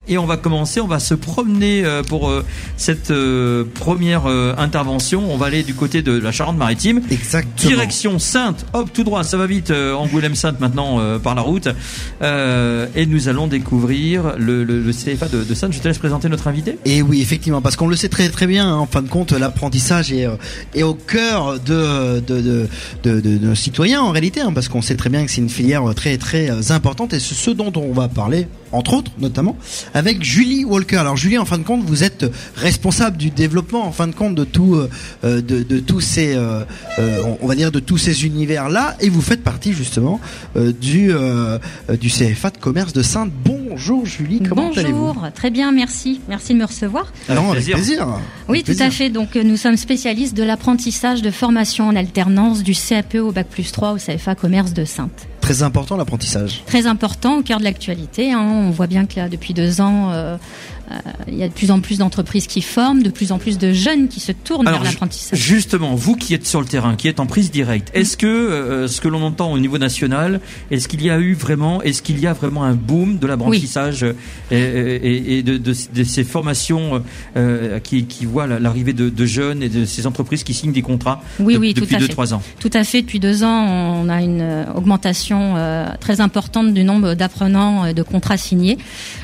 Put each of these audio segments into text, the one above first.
et on va se promener pour cette première intervention. On va aller du côté de la Charente-Maritime. Exactement. Direction Saintes, hop, tout droit, ça va vite, Angoulême-Saintes maintenant par la route. Et nous allons découvrir le CFA de Saintes. Je te laisse présenter notre invité. Et oui, effectivement, parce qu'on le sait très très bien, hein, en fin de compte, l'apprentissage est au cœur de nos citoyens en réalité, hein, parce qu'on sait très bien que c'est une filière très très importante, et c'est ce dont on va parler, entre autres, notamment, avec Julie Walker. Alors Julie, en fin de compte, vous êtes responsable du développement, en fin de compte, de tous ces, on va dire, de tous ces univers-là, et vous faites partie justement du CFA de commerce de Saintes. Bonjour Julie, comment allez-vous ? Bonjour, très bien, merci de me recevoir. Alors, avec plaisir. Oui, tout à fait. Donc nous sommes spécialistes de l'apprentissage de formation en alternance du CAP au Bac+3 au CFA commerce de Saintes. Très important l'apprentissage. Très important, au cœur de l'actualité. Hein. On voit bien que là, depuis 2 ans, il y a de plus en plus d'entreprises qui forment, de plus en plus de jeunes qui se tournent vers l'apprentissage. Justement, vous qui êtes sur le terrain, qui êtes en prise directe, est-ce que ce que l'on entend au niveau national, est-ce qu'il y a vraiment un boom de l'apprentissage et de ces formations qui voient l'arrivée de jeunes et de ces entreprises qui signent des contrats depuis 2-3 ans? Tout à fait. Depuis 2 ans, on a une augmentation très importante du nombre d'apprenants de contrats signés.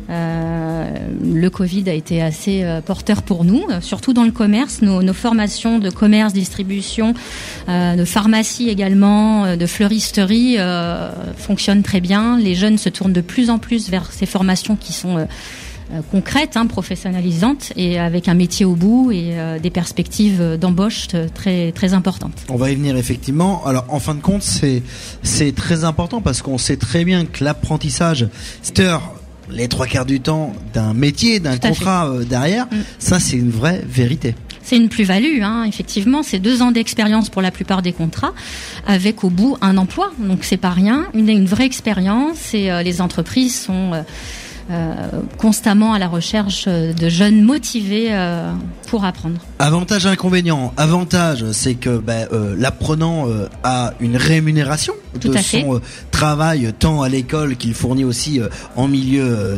Le Covid a été assez porteur pour nous, surtout dans le commerce. Nos formations de commerce, distribution, de pharmacie également, de fleuristerie fonctionnent très bien. Les jeunes se tournent de plus en plus vers ces formations qui sont concrètes, professionnalisantes, et avec un métier au bout et des perspectives d'embauche très très importantes. On va y venir effectivement. Alors en fin de compte, c'est très important parce qu'on sait très bien que l'apprentissage, c'est les 3/4 du temps d'un métier, d'un contrat derrière. Ça, c'est une vraie vérité. C'est une plus-value, effectivement. C'est 2 ans d'expérience pour la plupart des contrats, avec au bout un emploi. Donc c'est pas rien, une vraie expérience, et les entreprises sont constamment à la recherche de jeunes motivés pour apprendre. Avantage, inconvénient. Avantage, c'est que l'apprenant a une rémunération de son travail, tant à l'école qu'il fournit aussi en milieu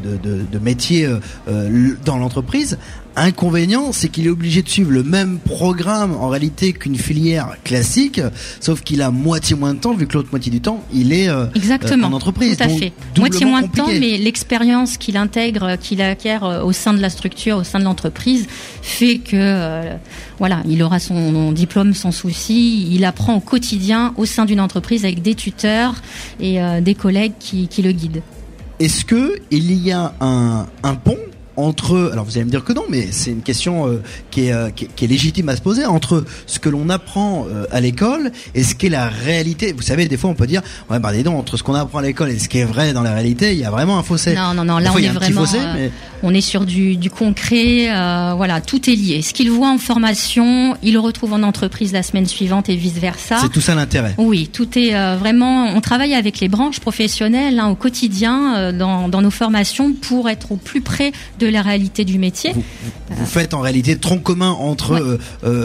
de métier dans l'entreprise. Inconvénient, c'est qu'il est obligé de suivre le même programme en réalité qu'une filière classique, sauf qu'il a moitié moins de temps, vu que l'autre moitié du temps, il est en entreprise. Tout à fait. Moitié moins de temps, mais l'expérience qu'il intègre, qu'il acquiert au sein de la structure, au sein de l'entreprise, fait que il aura son diplôme sans souci. Il apprend au quotidien au sein d'une entreprise avec des tuteurs et des collègues qui le guident. Est-ce que il y a un pont entre, alors vous allez me dire que non, mais c'est une question qui est légitime à se poser, entre ce que l'on apprend à l'école et ce qu'est la réalité. Vous savez, des fois on peut dire, dis donc, entre ce qu'on apprend à l'école et ce qui est vrai dans la réalité, il y a vraiment un fossé. Non, là on est vraiment, on est sur du concret, tout est lié. Ce qu'il voit en formation, il le retrouve en entreprise la semaine suivante et vice versa. C'est tout ça l'intérêt. Oui, tout est vraiment, on travaille avec les branches professionnelles au quotidien dans nos formations pour être au plus près de la réalité du métier. Vous faites en réalité tronc commun entre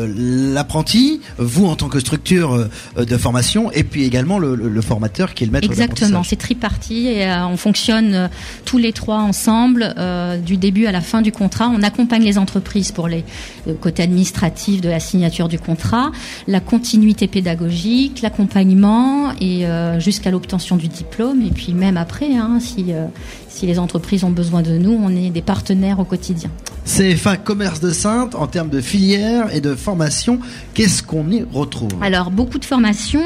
l'apprenti, vous en tant que structure de formation, et puis également le formateur qui est le maître d'apprentissage. Exactement, c'est tripartite et on fonctionne tous les 3 ensemble du début à la fin du contrat. On accompagne les entreprises pour le côté administratif de la signature du contrat, la continuité pédagogique, l'accompagnement et jusqu'à l'obtention du diplôme, et puis même après, si les entreprises ont besoin de nous, on est des partenaires au quotidien. CFA Commerce de Saintes, en termes de filière et de formation, qu'est-ce qu'on y retrouve ? Alors, beaucoup de formations.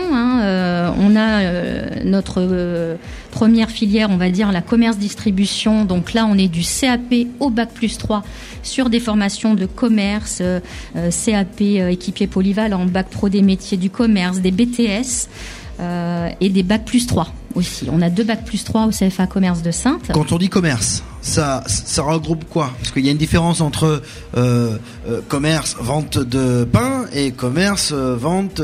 On a notre première filière, on va dire, la commerce-distribution. Donc là, on est du CAP au Bac+3 sur des formations de commerce, CAP équipier polyvalent, Bac Pro des métiers du commerce, des BTS et des Bac+3 aussi. On a 2 Bac+3 au CFA Commerce de Saintes. Quand on dit commerce, ça regroupe quoi ? Parce qu'il y a une différence entre commerce, vente de pain, et commerce, vente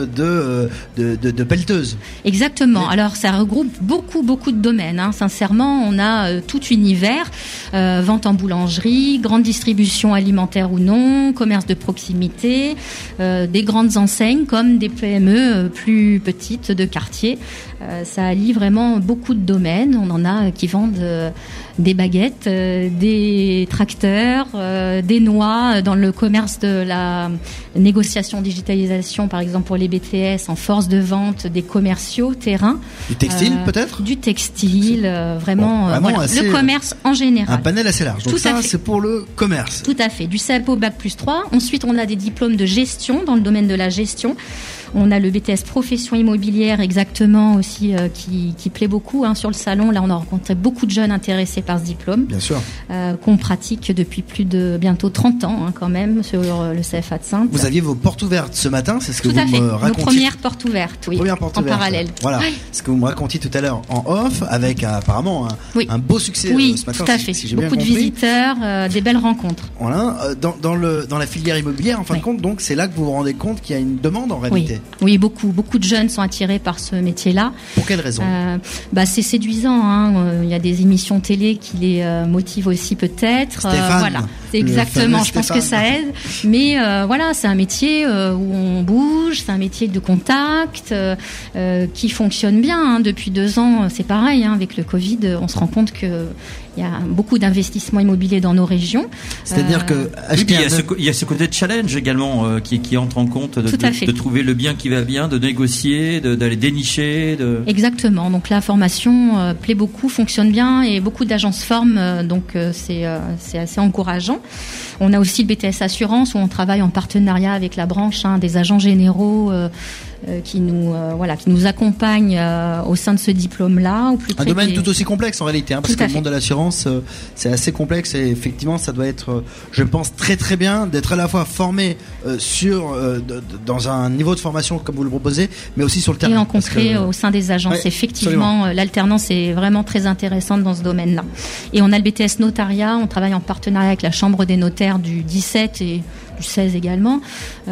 de pelleteuses. Exactement. Oui. Alors ça regroupe beaucoup de domaines. Sincèrement, on a tout univers, vente en boulangerie, grande distribution alimentaire ou non, commerce de proximité, des grandes enseignes comme des PME plus petites de quartier. Ça allie vraiment beaucoup de domaines. On en a qui vendent des baguettes, des tracteurs, des noix dans le commerce de la négociation digitalisation, par exemple pour les BTS, en force de vente des commerciaux terrain. Du textile peut-être ? Du textile, vraiment, voilà, assez, le commerce en général. Un panel assez large. Donc ça, c'est pour le commerce. Tout à fait. Du CAP au Bac+3. Ensuite, on a des diplômes de gestion dans le domaine de la gestion. On a le BTS profession immobilière exactement aussi qui plaît beaucoup sur le salon. Là, on a rencontré beaucoup de jeunes intéressés par ce diplôme. Bien sûr. Qu'on pratique depuis plus de bientôt 30 ans quand même sur le CFA de Saintes. Vous aviez vos portes ouvertes ce matin, c'est ce que tout vous à fait. me racontiez. Nos premières portes ouvertes, oui. Première porte en ouverte. Parallèle. Voilà. Oui. Ce que vous me racontiez tout à l'heure en off, avec apparemment un beau succès ce matin. Tout à fait. Si j'ai beaucoup bien de compris. visiteurs, des belles rencontres. Voilà. Dans la filière immobilière, en fin de compte, donc c'est là que vous vous rendez compte qu'il y a une demande en réalité. Oui, beaucoup de jeunes sont attirés par ce métier-là. Pour quelle raison ? C'est séduisant. Il y a des émissions télé qui les motivent aussi peut-être. Voilà, exactement. Je pense que ça aide. Mais voilà, c'est un métier où on bouge, c'est un métier de contact qui fonctionne bien. Depuis 2 ans, c'est pareil. Avec le Covid, on se rend compte que il y a beaucoup d'investissements immobiliers dans nos régions. C'est-à-dire que il y a ce côté de challenge également qui entre en compte de trouver le bien qui va bien, de négocier, d'aller dénicher. Exactement. Donc la formation plaît beaucoup, fonctionne bien et beaucoup d'agences forment. Donc c'est assez encourageant. On a aussi le BTS Assurance où on travaille en partenariat avec la branche des agents généraux qui nous accompagnent au sein de ce diplôme-là. Un domaine tout aussi complexe en réalité, parce que le monde de l'assurance, c'est assez complexe et effectivement, ça doit être, je pense, très très bien d'être à la fois formé dans un niveau de formation comme vous le proposez, mais aussi sur le terrain. Et rencontré au sein des agences. Effectivement, l'alternance est vraiment très intéressante dans ce domaine-là. Et on a le BTS Notariat, on travaille en partenariat avec la Chambre des notaires du 17 et du 16 également,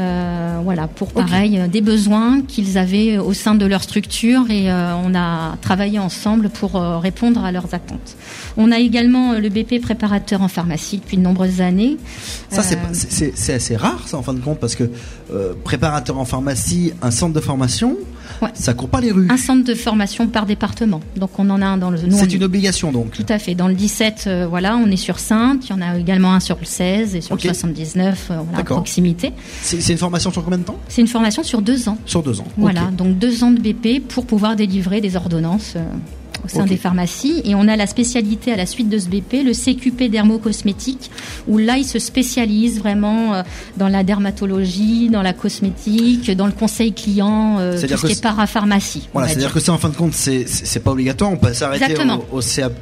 pour pareil, des besoins qu'ils avaient au sein de leur structure et on a travaillé ensemble pour répondre à leurs attentes. On a également le BP préparateur en pharmacie depuis de nombreuses années. Ça, c'est assez rare, ça, en fin de compte, parce que préparateur en pharmacie, un centre de formation, ça court pas les rues. Un centre de formation par département. Donc on en a un dans le... C'est une obligation, donc. Tout à fait. Dans le 17, on est sur Saintes. Il y en a également un sur le 16 et sur le 79, à proximité. C'est une formation sur combien de temps ? C'est une formation sur 2 ans. Sur 2 ans. Voilà, donc 2 ans de BP pour pouvoir délivrer des ordonnances au sein des pharmacies. Et on a la spécialité à la suite de ce BP, le CQP dermocosmétique, où là, ils se spécialisent vraiment dans la dermatologie, dans la cosmétique, dans le conseil client, tout ce qui est parapharmacie. Voilà, c'est-à-dire que ça, en fin de compte, c'est pas obligatoire. On peut s'arrêter au CAP,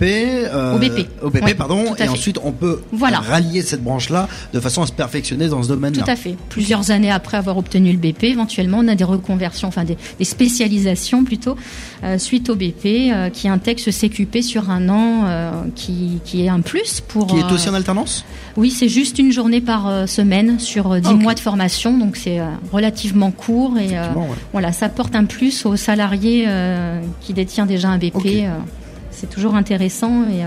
au BP, pardon, et ensuite on peut rallier cette branche-là de façon à se perfectionner dans ce domaine-là. Tout à fait. Plusieurs années après avoir obtenu le BP, éventuellement, on a des reconversions, des spécialisations plutôt, suite au BP, qui intègre ce CQP sur 1 an, qui est un plus pour... Qui est aussi en alternance ? Oui, c'est juste une journée par semaine sur 10 mois de formation, donc c'est relativement court et ça porte un plus aux salariés qui détient déjà un BP. C'est toujours intéressant et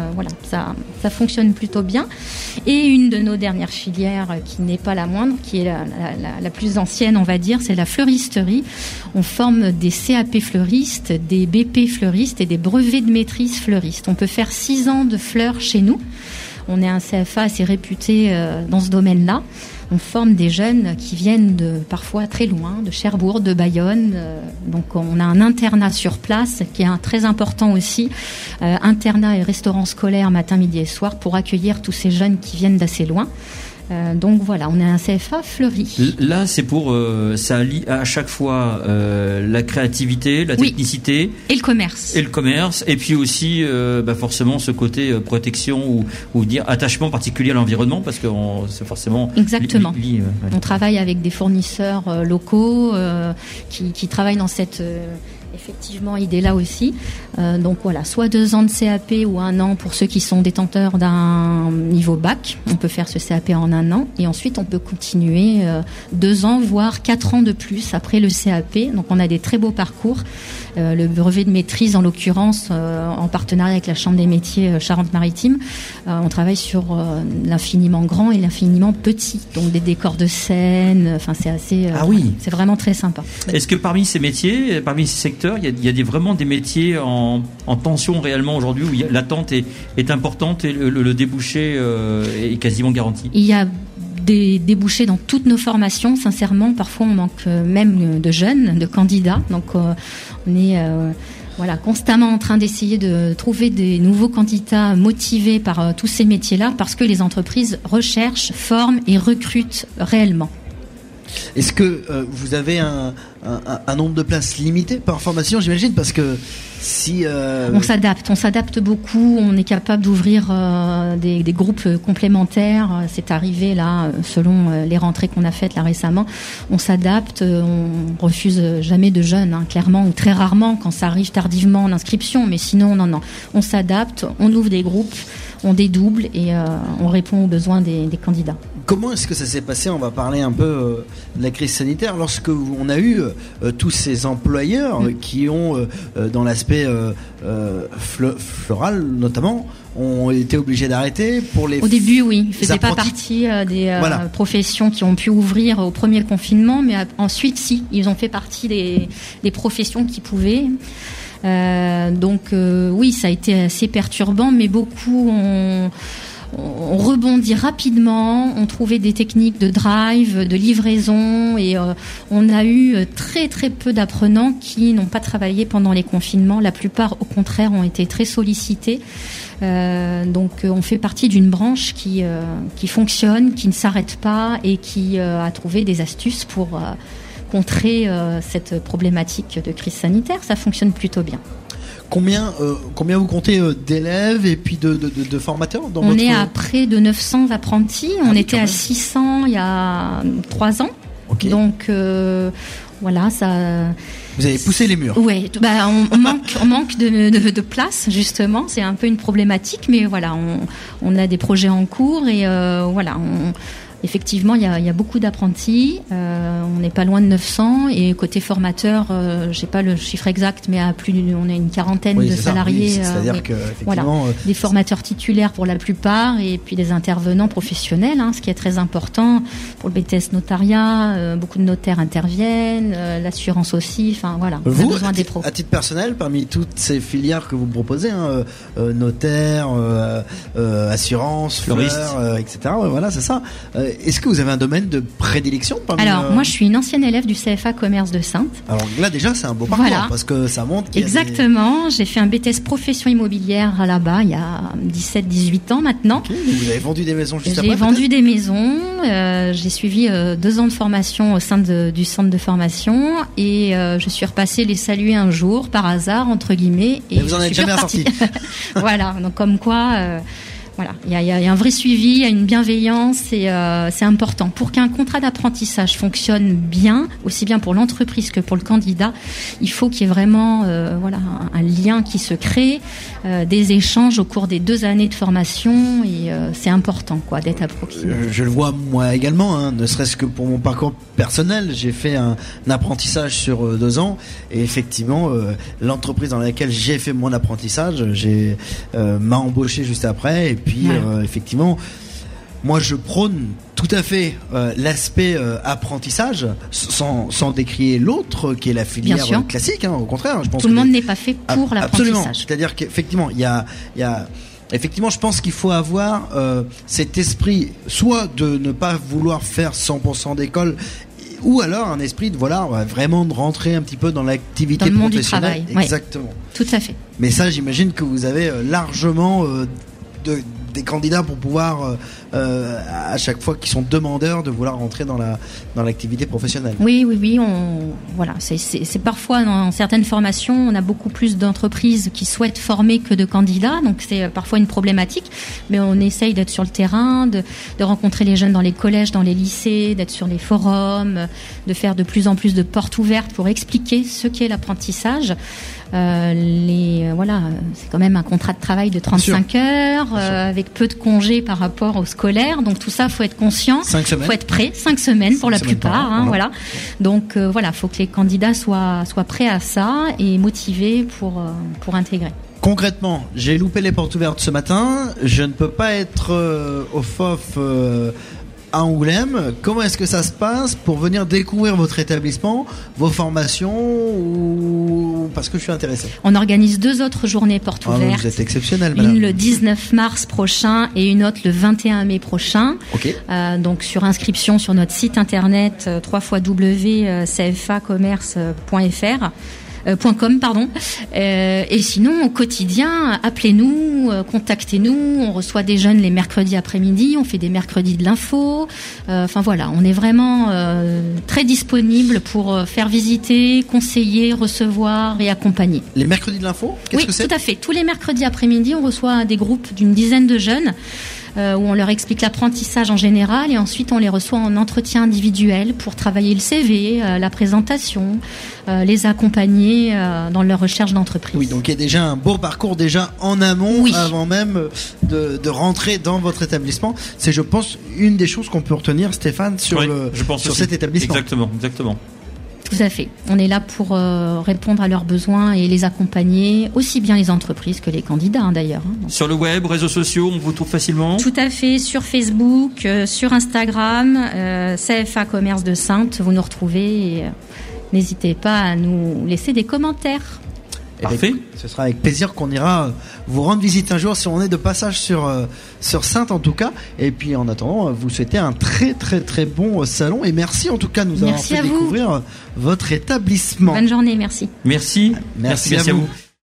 ça fonctionne plutôt bien. Et une de nos dernières filières qui n'est pas la moindre, qui est la plus ancienne, on va dire, c'est la fleuristerie. On forme des CAP fleuristes, des BP fleuristes et des brevets de maîtrise fleuristes. On peut faire 6 ans de fleurs chez nous. On est un CFA assez réputé dans ce domaine-là. On forme des jeunes qui viennent de parfois très loin, de Cherbourg, de Bayonne. Donc on a un internat sur place qui est très important aussi. Internat et restaurant scolaire matin, midi et soir pour accueillir tous ces jeunes qui viennent d'assez loin. Donc voilà, on est un CFA fleuri. Là, c'est pour ça allie à chaque fois la créativité, la technicité et le commerce. Et puis aussi forcément ce côté protection ou dire attachement particulier à l'environnement parce que c'est forcément exactement. On travaille avec des fournisseurs locaux qui travaillent dans cette effectivement idée-là aussi. Donc voilà, soit 2 ans de CAP ou 1 an pour ceux qui sont détenteurs d'un niveau bac. On peut faire ce CAP en 1 an et ensuite on peut continuer 2 ans voire 4 ans de plus après le CAP. Donc on a des très beaux parcours. Le brevet de maîtrise en l'occurrence en partenariat avec la Chambre des métiers Charente-Maritime. On travaille sur l'infiniment grand et l'infiniment petit. Donc des décors de scène. Enfin c'est assez. C'est vraiment très sympa. Est-ce que parmi ces métiers, parmi ces secteurs secteur, il y a vraiment des métiers en tension réellement aujourd'hui où l'attente est importante et le débouché est quasiment garanti. Il y a des débouchés dans toutes nos formations, sincèrement. Parfois, on manque même de jeunes, de candidats. Donc, on est constamment en train d'essayer de trouver des nouveaux candidats motivés par tous ces métiers-là, parce que les entreprises recherchent, forment et recrutent réellement. Est-ce que vous avez un nombre de places limité par formation, j'imagine, parce que si on s'adapte beaucoup, on est capable d'ouvrir des groupes complémentaires. C'est arrivé là, selon les rentrées qu'on a faites là récemment. On s'adapte, on refuse jamais de jeunes, clairement, ou très rarement quand ça arrive tardivement en inscription. Mais sinon, non, on s'adapte, on ouvre des groupes, on dédouble et on répond aux besoins des candidats. Comment est-ce que ça s'est passé ? On va parler un peu de la crise sanitaire. Lorsque on a eu tous ces employeurs qui ont, dans l'aspect floral notamment, ont été obligés d'arrêter pour les. Au début, oui, ils faisaient pas partie des professions qui ont pu ouvrir au premier confinement, mais ensuite, si, ils ont fait partie des professions qui pouvaient. Oui, ça a été assez perturbant, mais beaucoup ont rebondi rapidement, on trouvait des techniques de drive, de livraison, et on a eu très très peu d'apprenants qui n'ont pas travaillé pendant les confinements. La plupart, au contraire, ont été très sollicités. On fait partie d'une branche qui fonctionne, qui ne s'arrête pas et qui a trouvé des astuces pour contrer cette problématique de crise sanitaire. Ça fonctionne plutôt bien. Combien vous comptez d'élèves et puis de formateurs dans On est à près de 900 apprentis. On était à 600 il y a 3 ans. Okay. Donc ça. Vous avez poussé les murs. Oui, on manque de place justement. C'est un peu une problématique, mais voilà, on a des projets en cours et effectivement, il y a beaucoup d'apprentis. On n'est pas loin de 900 et côté formateur, j'ai pas le chiffre exact, mais on a une quarantaine de salariés. C'est-à-dire que effectivement, des formateurs titulaires pour la plupart et puis des intervenants professionnels, ce qui est très important pour le BTS notariat. Beaucoup de notaires interviennent, l'assurance aussi. Enfin voilà. Vous, on a besoin des pros. À titre personnel, parmi toutes ces filières que vous proposez, notaire, assurance, fleur, etc. Voilà, c'est ça. Est-ce que vous avez un domaine de prédilection parmi moi je suis une ancienne élève du CFA Commerce de Saintes. Alors là déjà c'est un beau parcours parce que ça montre qu'il Exactement, j'ai fait un BTS profession immobilière là-bas il y a 17-18 ans maintenant. Okay. Vous avez vendu des maisons juste après? J'ai vendu des maisons, j'ai suivi 2 ans de formation au sein du centre de formation et je suis repassée les saluer un jour par hasard entre guillemets et vous en êtes jamais ressorti. Voilà, donc comme quoi voilà, il y a un vrai suivi, il y a une bienveillance et c'est important. Pour qu'un contrat d'apprentissage fonctionne bien, aussi bien pour l'entreprise que pour le candidat, il faut qu'il y ait vraiment un lien qui se crée, des échanges au cours des 2 années de formation et c'est important d'être à proximité. Je le vois moi également, ne serait-ce que pour mon parcours personnel, j'ai fait un apprentissage sur 2 ans et effectivement l'entreprise dans laquelle j'ai fait mon apprentissage, m'a embauché juste après et puis effectivement moi je prône tout à fait l'aspect apprentissage sans décrier l'autre qui est la filière classique, au contraire je pense tout le monde n'est pas fait pour l'apprentissage. Absolument, c'est-à-dire qu'effectivement il y a effectivement, je pense qu'il faut avoir cet esprit soit de ne pas vouloir faire 100% d'école ou alors un esprit de vraiment de rentrer un petit peu dans l'activité dans le monde professionnelle. Du travail. Exactement. Tout à fait. Mais ça, j'imagine que vous avez largement des candidats pour pouvoir à chaque fois qui sont demandeurs de vouloir rentrer dans l'activité professionnelle. Oui, c'est parfois dans certaines formations, on a beaucoup plus d'entreprises qui souhaitent former que de candidats, donc c'est parfois une problématique, mais on essaye d'être sur le terrain, de rencontrer les jeunes dans les collèges, dans les lycées, d'être sur les forums, de faire de plus en plus de portes ouvertes pour expliquer ce qu'est l'apprentissage. C'est quand même un contrat de travail de 35 heures avec peu de congés par rapport au scolaire, donc tout ça faut être conscient, faut être prêt, 5 semaines pour la plupart, voilà. Donc faut que les candidats soient prêts à ça et motivés pour intégrer. Concrètement, j'ai loupé les portes ouvertes ce matin, je ne peux pas être au FOF à Angoulême. Comment est-ce que ça se passe pour venir découvrir votre établissement, vos formations ou parce que je suis intéressé. On organise 2 autres journées portes ouvertes. Vous êtes exceptionnel, madame. Une le 19 mars prochain et une autre le 21 mai prochain. Okay. Donc sur inscription sur notre site internet www.cfacommerce.com. Et sinon au quotidien, appelez-nous, contactez-nous. On reçoit des jeunes les mercredis après-midi, on fait des mercredis de l'info. Enfin voilà, on est vraiment très disponible pour faire visiter, conseiller, recevoir et accompagner. Les mercredis de l'info, qu'est-ce que c'est ? Oui, tout à fait. Tous les mercredis après-midi, on reçoit des groupes d'une dizaine de jeunes. Où on leur explique l'apprentissage en général et ensuite on les reçoit en entretien individuel pour travailler le CV, la présentation, les accompagner dans leur recherche d'entreprise. Oui, donc il y a déjà un beau parcours déjà en amont, avant même de rentrer dans votre établissement. C'est, je pense, une des choses qu'on peut retenir, Stéphane, sur cet établissement. Exactement. Tout à fait. On est là pour répondre à leurs besoins et les accompagner, aussi bien les entreprises que les candidats d'ailleurs. Sur le web, réseaux sociaux, on vous trouve facilement ? Tout à fait, sur Facebook, sur Instagram, CFA Commerce de Saintes, vous nous retrouvez et n'hésitez pas à nous laisser des commentaires. Parfait. Ce sera avec plaisir qu'on ira vous rendre visite un jour si on est de passage sur Saintes en tout cas. Et puis en attendant, vous souhaitez un très très très bon salon et merci en tout cas de nous avoir fait découvrir votre établissement. Bonne journée, merci. Merci à vous.